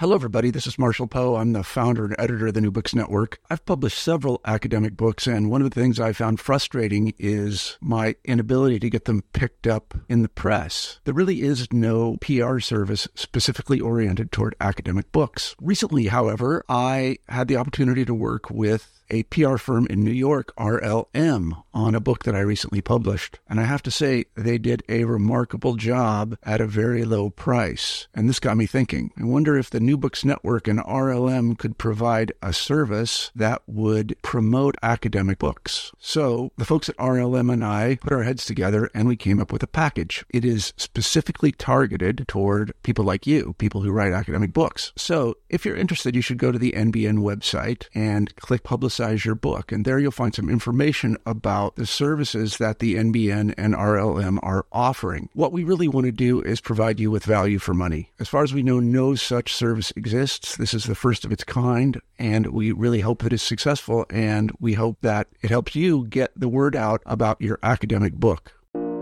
Hello, everybody. This is Marshall Poe. I'm the founder and editor of the New Books Network. I've published several academic books, and one of the things I found frustrating is my inability to get them picked up in the press. There really is no PR service specifically oriented toward academic books. Recently, however, I had the opportunity to work with a PR firm in New York, RLM, on a book that I recently published. And I have to say, they did a remarkable job at a very low price. And this got me thinking. I wonder if the New Books Network and RLM could provide a service that would promote academic books. So the folks at RLM and I put our heads together and we came up with a package. It is specifically targeted toward people like you, people who write academic books. So if you're interested, you should go to the NBN website and click Publicize Your Book. And there you'll find some information about the services that the NBN and RLM are offering. What we really want to do is provide you with value for money. As far as we know, no such service exists. This is the first of its kind, and we really hope that it's successful, and we hope that it helps you get the word out about your academic book.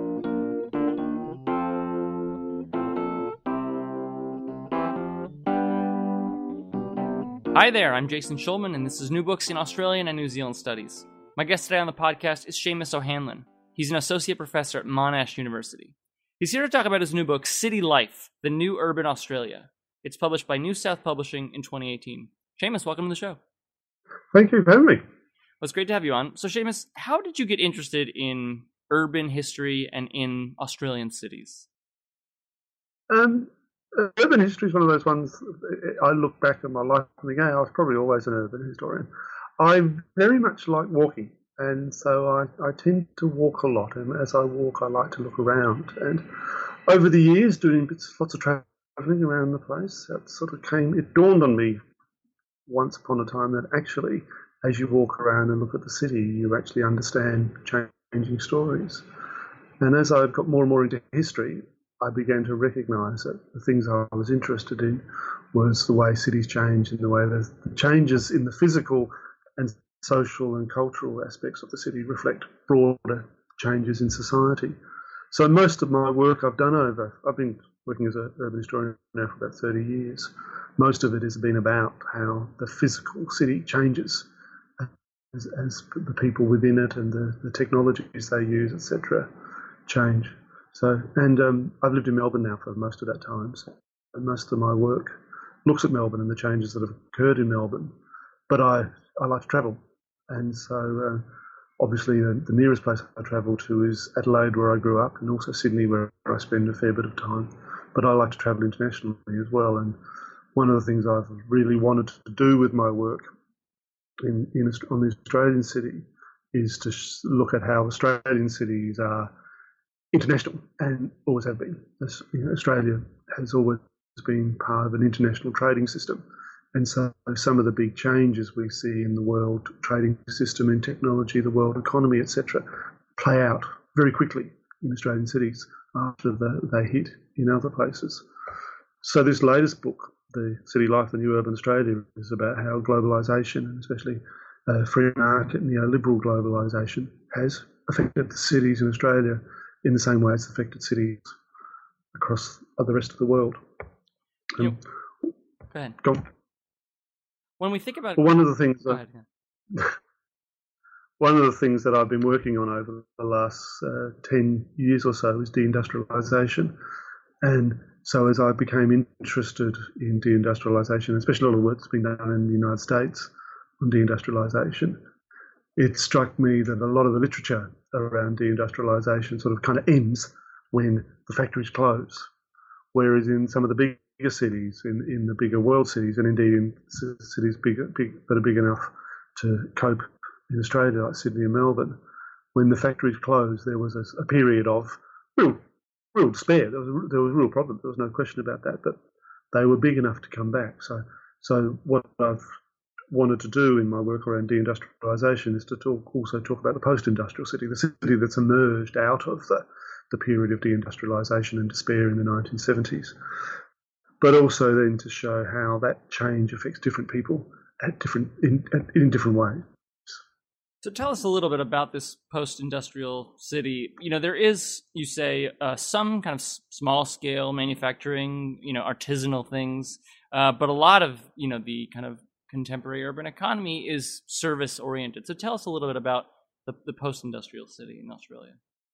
Hi there, I'm Jason Schulman, and this is New Books in Australian and New Zealand Studies. My guest today on the podcast is Seamus O'Hanlon. He's an associate professor at Monash University. He's here to talk about his new book, City Life, The New Urban Australia. It's published by New South Publishing in 2018. Seamus, welcome to the show. Thank you for having me. Well, it's great to have you on. So, Seamus, how did you get interested in urban history and in Australian cities? Urban history is one of those ones. I look back at my life and think, hey, I was probably always an urban historian. I very much like walking, and so I tend to walk a lot. And as I walk, I like to look around. And over the years, doing lots of traveling around the place, it dawned on me once upon a time that actually, as you walk around and look at the city, you actually understand changing stories. And as I got more and more into history, I began to recognise that the things I was interested in was the way cities change and the way the changes in the physical and social and cultural aspects of the city reflect broader changes in society. So most of my work I've been working as an urban historian now for about 30 years. Most of it has been about how the physical city changes as the people within it and the technologies they use, etc., change. So, I've lived in Melbourne now for most of that time. So most of my work looks at Melbourne and the changes that have occurred in Melbourne. But I like to travel, and so obviously the nearest place I travel to is Adelaide, where I grew up, and also Sydney, where I spend a fair bit of time. But I like to travel internationally as well. And one of the things I've really wanted to do with my work on the Australian city is to look at how Australian cities are international and always have been. Australia has always been part of an international trading system. And so some of the big changes we see in the world trading system, in technology, the world economy, etc., play out very quickly in Australian cities after they hit in other places. So this latest book, The City Life, The New Urban Australia, is about how globalisation, and especially free market neoliberal globalisation, has affected the cities in Australia in the same way it's affected cities across the rest of the world. Go ahead. Go on. When we think about one of the things Go ahead, yeah. one of the things that I've been working on over the last 10 years or so is deindustrialisation. And so as I became interested in deindustrialisation, especially all the work that's been done in the United States on deindustrialisation, it struck me that a lot of the literature around deindustrialisation sort of kind of ends when the factories close, whereas in some of the bigger cities, in the bigger world cities, and indeed in cities that are big enough to cope in Australia, like Sydney and Melbourne, when the factories closed, there was a period of real despair. There was real problem. There was no question about that, but they were big enough to come back. So what I've wanted to do in my work around deindustrialisation is to also talk about the post-industrial city, the city that's emerged out of the period of deindustrialisation and despair in the 1970s, but also then to show how that change affects different people in different ways. So tell us a little bit about this post-industrial city. There is, you say, some kind of small-scale manufacturing, artisanal things, But a lot of, the kind of contemporary urban economy is service oriented. So tell us a little bit about the post-industrial city in Australia.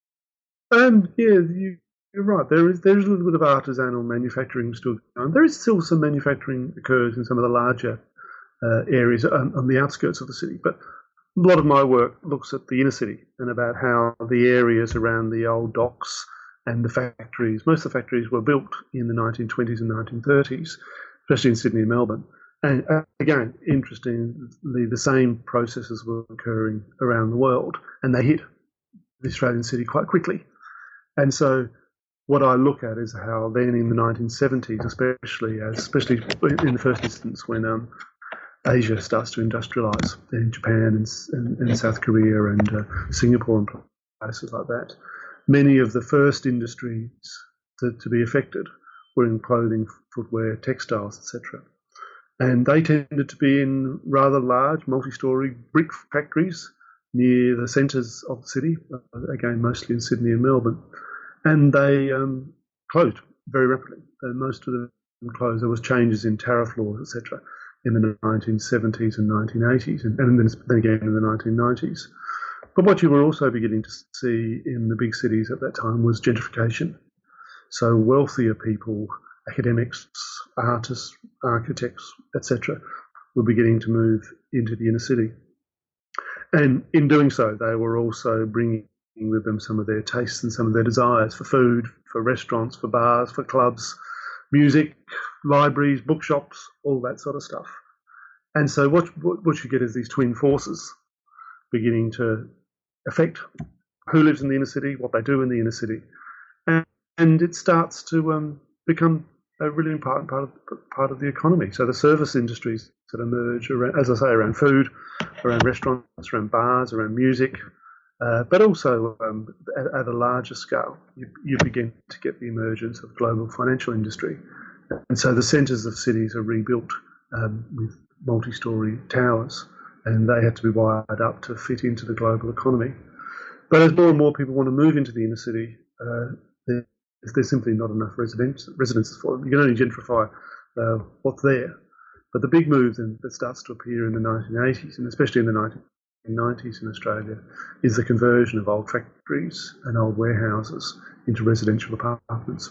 You're right. There's a little bit of artisanal manufacturing still going on. There is still some manufacturing occurs in some of the larger areas on the outskirts of the city, but a lot of my work looks at the inner city and about how the areas around the old docks and the factories, most of the factories were built in the 1920s and 1930s, especially in Sydney and Melbourne. And again, interestingly, the same processes were occurring around the world, and they hit the Australian city quite quickly. And so what I look at is how then in the 1970s, especially in the first instance when Asia starts to industrialise in Japan and South Korea and Singapore and places like that, many of the first industries to be affected were in clothing, footwear, textiles, etc. And they tended to be in rather large, multi-storey brick factories near the centres of the city, again, mostly in Sydney and Melbourne. And they closed very rapidly. Most of them closed. There was changes in tariff laws, etc., in the 1970s and 1980s, and then again in the 1990s. But what you were also beginning to see in the big cities at that time was gentrification. So wealthier people, academics, artists, architects, etc., were beginning to move into the inner city. And in doing so, they were also bringing with them some of their tastes and some of their desires for food, for restaurants, for bars, for clubs, music, libraries, bookshops, all that sort of stuff. And so what you get is these twin forces beginning to affect who lives in the inner city, what they do in the inner city. And it starts to become a really important part of the economy. So the service industries that emerge, around, as I say, around food, around restaurants, around bars, around music, but also at a larger scale, you begin to get the emergence of global financial industry. And so the centres of cities are rebuilt with multi-storey towers, and they had to be wired up to fit into the global economy. But as more and more people want to move into the inner city, there's simply not enough residences for them. You can only gentrify what's there. But the big move that starts to appear in the 1980s, and especially in the 1990s in Australia, is the conversion of old factories and old warehouses into residential apartments.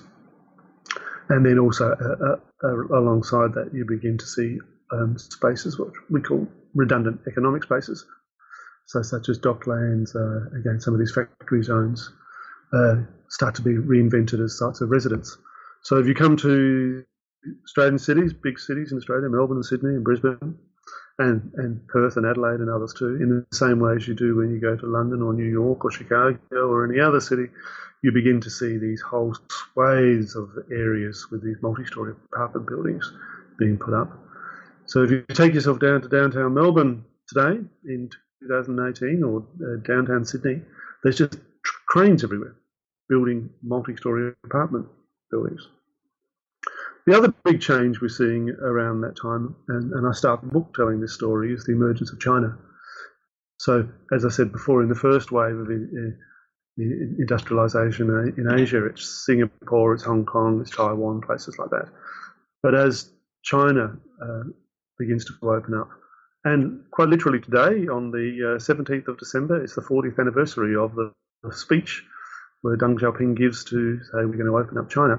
And then also alongside that, you begin to see spaces, what we call redundant economic spaces, so such as docklands, again, some of these factory zones, start to be reinvented as sites of residence. So if you come to Australian cities, big cities in Australia, Melbourne and Sydney and Brisbane, and Perth and Adelaide and others too, in the same way as you do when you go to London or New York or Chicago or any other city, you begin to see these whole swathes of areas with these multi-storey apartment buildings being put up. So if you take yourself down to downtown Melbourne today in 2018 or downtown Sydney, there's just cranes everywhere building multi-storey apartment buildings. The other big change we're seeing around that time, and I start the book telling this story, is the emergence of China. So, as I said before, in the first wave of industrialization in Asia, it's Singapore, it's Hong Kong, it's Taiwan, places like that. But as China begins to open up, and quite literally today, on the 17th of December, it's the 40th anniversary of the speech where Deng Xiaoping gives to say we're going to open up China.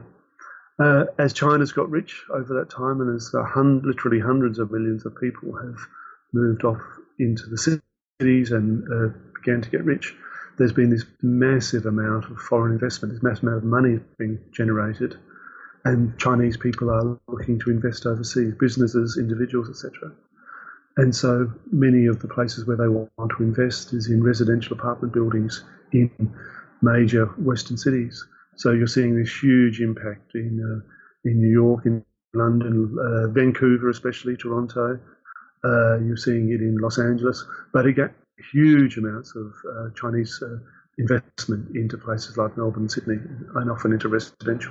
As China's got rich over that time, and as literally hundreds of millions of people have moved off into the cities and began to get rich, there's been this massive amount of foreign investment, this massive amount of money being generated, and Chinese people are looking to invest overseas, businesses, individuals, etc. And so many of the places where they want to invest is in residential apartment buildings in major Western cities. So you're seeing this huge impact in New York, in London, Vancouver, especially Toronto. You're seeing it in Los Angeles, but again, huge amounts of Chinese investment into places like Melbourne and Sydney, and often into residential.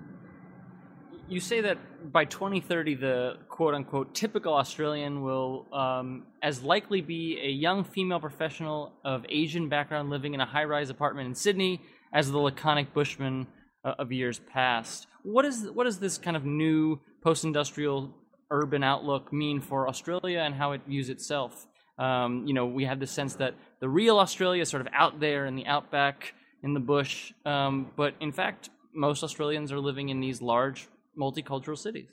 You say that by 2030, the quote-unquote typical Australian will as likely be a young female professional of Asian background living in a high-rise apartment in Sydney as the laconic bushman of years past. What is this kind of new post-industrial urban outlook mean for Australia and how it views itself? We have the sense that the real Australia is sort of out there in the outback, in the bush, but in fact, most Australians are living in these large multicultural cities.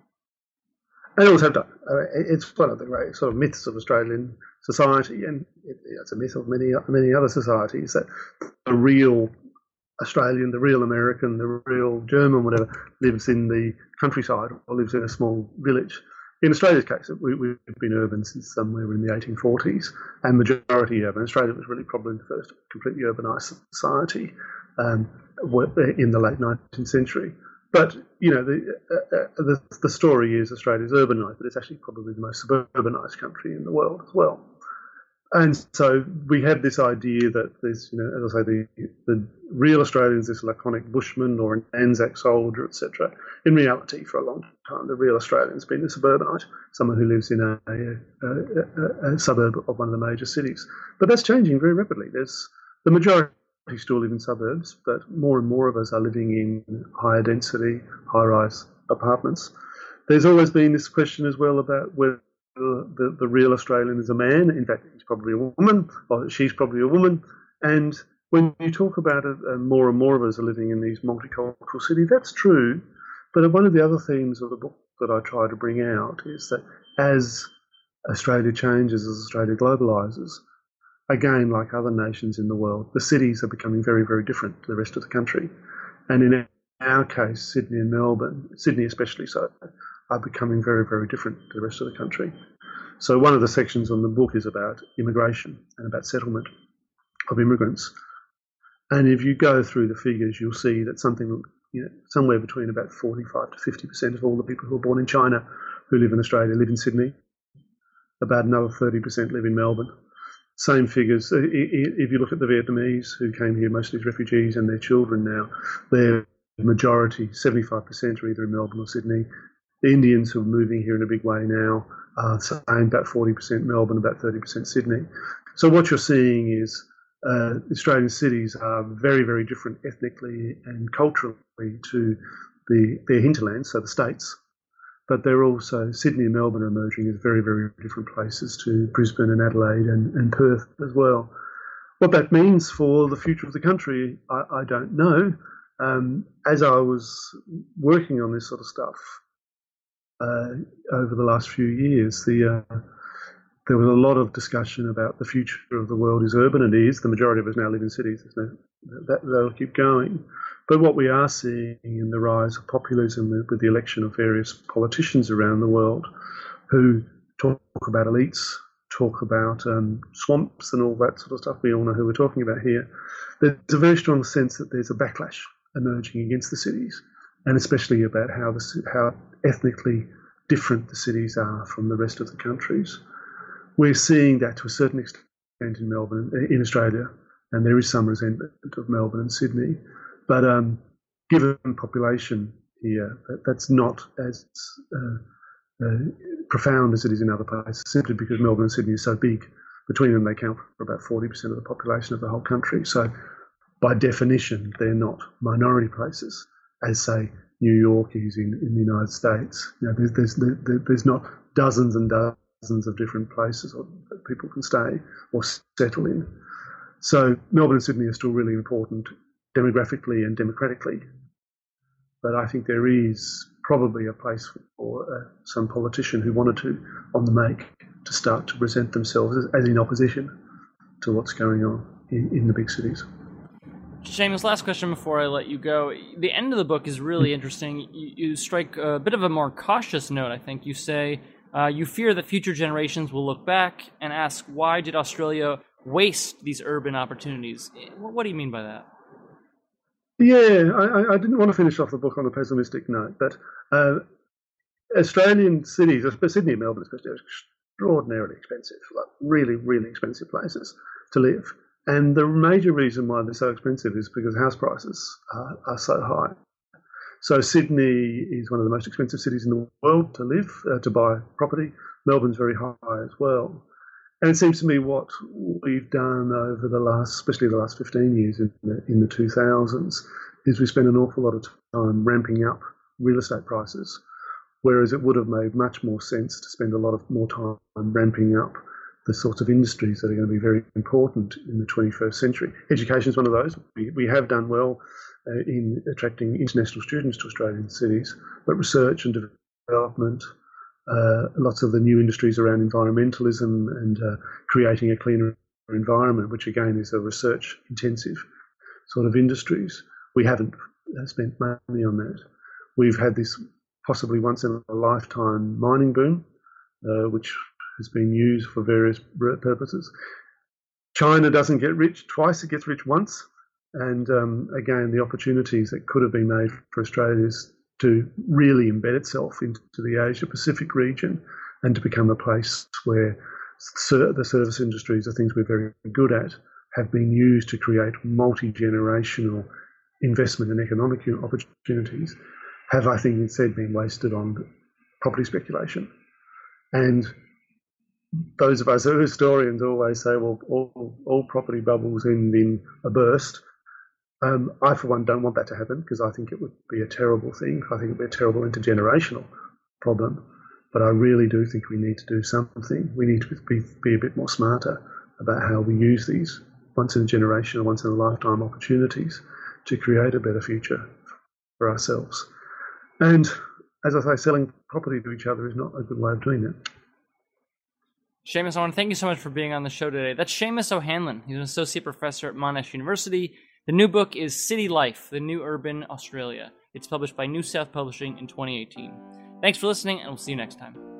And always have done. It's one of the great sort of myths of Australian society, and it's a myth of many other societies, that the real Australian, the real American, the real German, whatever, lives in the countryside or lives in a small village. In Australia's case, we've been urban since somewhere in the 1840s, and majority urban. Australia was really probably the first completely urbanised society in the late 19th century. But the story is Australia's urbanised, but it's actually probably the most suburbanised country in the world as well. And so we have this idea that there's, as I say, the real Australian is this laconic bushman or an Anzac soldier, etc. In reality, for a long time, the real Australian has been a suburbanite, someone who lives in a suburb of one of the major cities. But that's changing very rapidly. There's the majority still live in suburbs, but more and more of us are living in higher density, high-rise apartments. There's always been this question as well about whether the real Australian is a man. In fact, he's probably a woman, or she's probably a woman. And when you talk about it, more and more of us are living in these multicultural cities, that's true. But one of the other themes of the book that I try to bring out is that as Australia changes, as Australia globalises, again, like other nations in the world, the cities are becoming very, very different to the rest of the country. And in our case, Sydney and Melbourne, Sydney especially so, are becoming very, very different to the rest of the country. So one of the sections on the book is about immigration and about settlement of immigrants. And if you go through the figures, you'll see that somewhere between about 45 to 50% of all the people who are born in China who live in Australia live in Sydney. About another 30% live in Melbourne. Same figures. If you look at the Vietnamese who came here mostly as refugees and their children now, their majority, 75%, are either in Melbourne or Sydney. The Indians who are moving here in a big way now are saying about 40% Melbourne, about 30% Sydney. So what you're seeing is Australian cities are very, very different ethnically and culturally to their hinterlands, so the states. But they're also, Sydney and Melbourne are emerging as very, very different places to Brisbane and Adelaide and Perth as well. What that means for the future of the country, I don't know. As I was working on this sort of stuff over the last few years, there was a lot of discussion about the future of the world is urban, and it is. The majority of us now live in cities. That'll keep going. But what we are seeing in the rise of populism with the election of various politicians around the world who talk about elites, talk about swamps and all that sort of stuff. We all know who we're talking about here. There's a very strong sense that there's a backlash emerging against the cities, and especially about how ethnically different the cities are from the rest of the countries. We're seeing that to a certain extent in Melbourne, in Australia, and there is some resentment of Melbourne and Sydney. But given population here, that's not as profound as it is in other places, simply because Melbourne and Sydney are so big. Between them, they count for about 40% of the population of the whole country. So by definition, they're not minority places, as, say, New York is in the United States. There's not dozens and dozens of different places that people can stay or settle in. So Melbourne and Sydney are still really important demographically and democratically. But I think there is probably a place for some politician who wanted to, on the make, to start to present themselves as in opposition to what's going on in the big cities. Seamus, last question before I let you go. The end of the book is really interesting. You strike a bit of a more cautious note, I think. You say you fear that future generations will look back and ask, why did Australia waste these urban opportunities? What do you mean by that? Yeah, I didn't want to finish off the book on a pessimistic note, but Australian cities, Sydney and Melbourne especially, are extraordinarily expensive, like really, really expensive places to live. And the major reason why they're so expensive is because house prices are so high. So Sydney is one of the most expensive cities in the world to live, to buy property. Melbourne's very high as well. And it seems to me what we've done over the last, especially the last 15 years in the 2000s, is we spent an awful lot of time ramping up real estate prices, whereas it would have made much more sense to spend a lot of more time ramping up the sorts of industries that are going to be very important in the 21st century. Education is one of those. We have done well in attracting international students to Australian cities, but research and development, lots of the new industries around environmentalism and creating a cleaner environment, which again is a research-intensive sort of industries. We haven't spent money on that. We've had this possibly once-in-a-lifetime mining boom, which has been used for various purposes. China doesn't get rich twice, it gets rich once. And again, the opportunities that could have been made for Australia is to really embed itself into the Asia-Pacific region and to become a place where the service industries, the things we're very good at, have been used to create multi-generational investment and economic opportunities, have, I think, instead been wasted on property speculation. And those of us who are historians always say, well, all property bubbles end in a burst. I, for one, don't want that to happen because I think it would be a terrible thing. I think it would be a terrible intergenerational problem. But I really do think we need to do something. We need to be a bit more smarter about how we use these once-in-a-generation or once-in-a-lifetime opportunities to create a better future for ourselves. And, as I say, selling property to each other is not a good way of doing it. Seamus, I want to thank you so much for being on the show today. That's Seamus O'Hanlon. He's an associate professor at Monash University. The new book is City Life, The New Urban Australia. It's published by New South Publishing in 2018. Thanks for listening, and we'll see you next time.